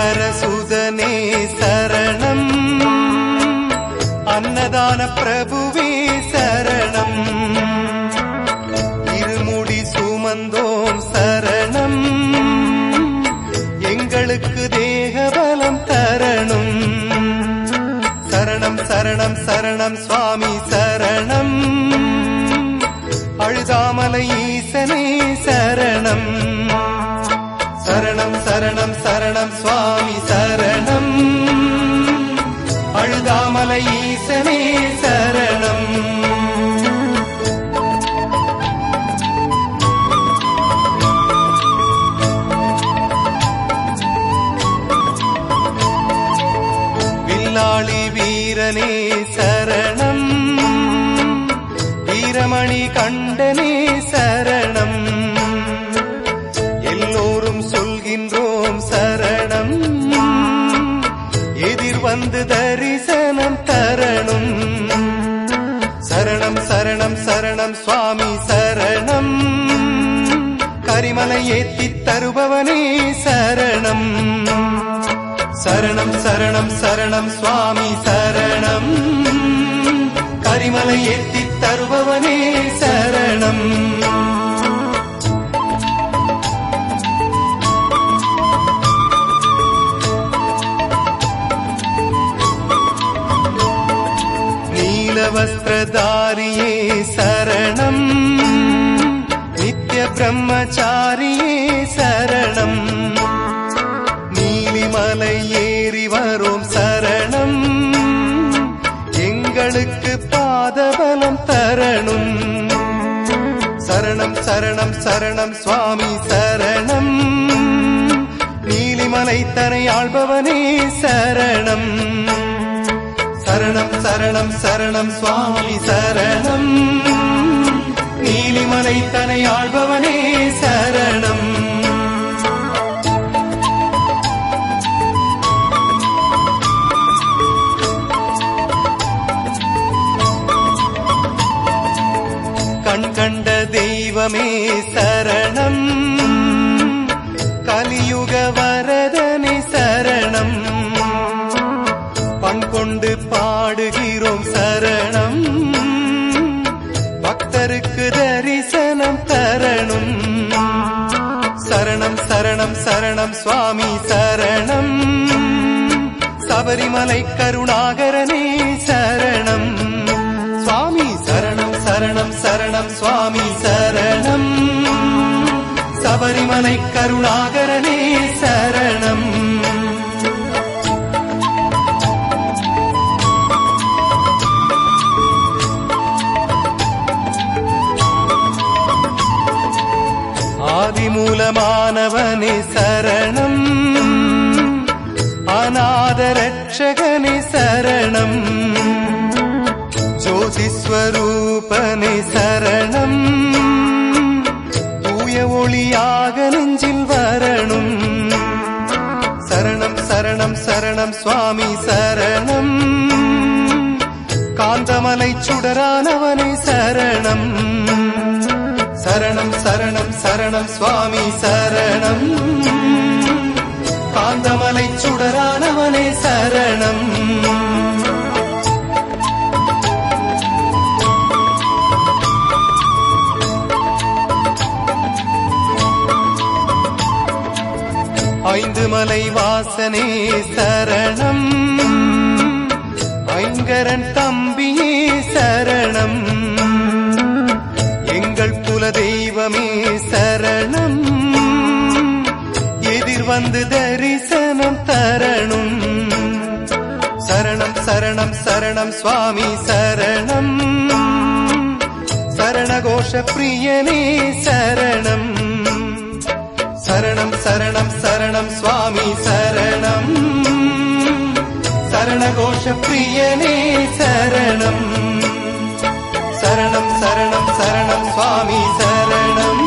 ஹரிஹரசுதனே சரணம், அன்னதான பிரபுவே சரணம், இருமுடி சுமந்தோம் சரணம், எங்களுக்கு தேகபலம் தரணும். சரணம் சரணம் சரணம் சுவாமி சரணம், அழுதாமலை ஈசனே சரணம். சரணம் சரணம் சரணம் சுவாமி சரணம், அழுதாமலை ஈசனே சரணம். வில்லாளி வீரனே சரணம், வீரமணி கண்டனே சரணம், எல்லோரும் சொல்கின்றோம் சரணம், எதிர் வந்து தரிசனம் தரணும். சரணம் சரணம் சரணம் சுவாமி சரணம், கரிமலை ஏத்தித் தருபவனே சரணம். சரணம் சரணம் சரணம் சுவாமி சரணம், கரிமலை ஏத்தித் தருபவனே சரணம். நீலவஸ்திரதாரியே சரணம், நித்ய பிரம்மச்சாரியே சரணம், நீலிமலை ஏறி வரோம் சரணம், எங்களுக்கு பாதபலம் தரணும். சரணம் சரணம் சரணம் சுவாமி சரணம், நீலிமலை தனை ஆள்பவனே சரணம். சரணம் சரணம் சரணம் சுவாமி சரணம், நீலிமலை தனை ஆள்பவனே சரணம். கண் கண்ட தெய்வமே சரணம், கலியுக வரதனே சரணம், பண் கொண்டு பாடுகிறோம் சரணம், பக்தருக்கு தரிசனம் தரணும். சரணம் சரணம் சரணம் சுவாமி சரணம், சபரிமலை கருணாகரனே சரணம். சுவாமி சரணம் சரணம் சரணம் சுவாமி சரணம், சபரிமலை கருணாகரனே சரணம். ஆதிமூலமானவனே சரணம், அநாத ரட்சகனே சரணம், ஜோதிஸ்வரூபனே சரணம், தூய ஒளியாக நெஞ்சில் வரணும். சரணம் சரணம் சரணம் சுவாமி சரணம், காந்தமலை சுடரானவனே சரணம். சரணம் சரணம் சரணம் சுவாமி சரணம், காந்தமலை சுடரானவனே சரணம். ஐந்து மலை வாசனே சரணம், ஐங்கரன் தம்பியே சரணம், எங்கள் குல தெய்வமே சரணம், எதிர் வந்து தரிசனம் தரணும். சரணம் சரணம் சரணம் சுவாமி சரணம், சரணகோஷ பிரியனே சரணம். சரணம் சரணம் சரணம் சுவாமி சரணம், சரணகோஷ பிரியனே சரணம். சரணம் சரணம் சரணம் சுவாமி சரணம்,